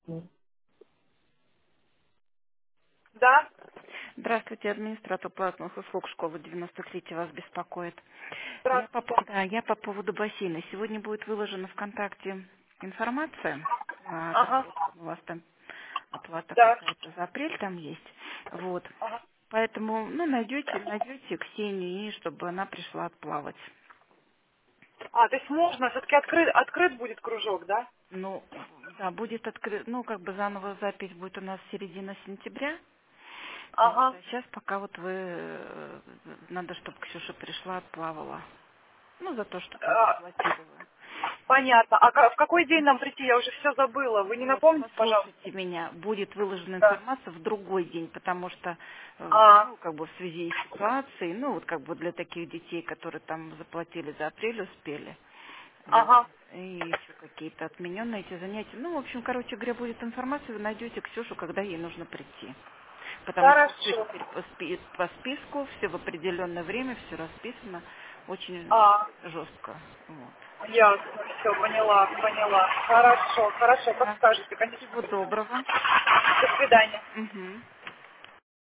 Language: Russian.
Да? Здравствуйте, администратор платных услуг школы 93 вас беспокоит. Здравствуйте. Я по поводу бассейна. Сегодня будет выложена ВКонтакте информация. Ага. У вас там оплата Да. какая-то за апрель там есть. Вот. Ага. Поэтому, найдете Ксению, и чтобы она пришла отплавать. А, то есть можно, все-таки открыт будет кружок, да? Ну, да, будет открыт, заново запись будет у нас середина сентября. Вот. Ага. А сейчас пока надо, чтобы Ксюша пришла, отплавала. Ну, за то, что как бы А, платили вы. понятно. А в какой день нам прийти? Я уже все забыла. Вы не Вот, напомните, пожалуйста? послушайте меня, будет выложена Да. информация в другой день, потому что, А, в связи с ситуацией, для таких детей, которые там заплатили за апрель, успели. Вот. ага. И еще какие-то отмененные эти занятия. Короче говоря, будет информация, вы найдете Ксюшу, когда ей нужно прийти. Потому что все Хорошо. теперь по списку, все в определенное время, все расписано очень А, жестко. Вот. ясно. Все, поняла. Хорошо, как Да. скажете, конечно. Всего доброго. До свидания. Мгм.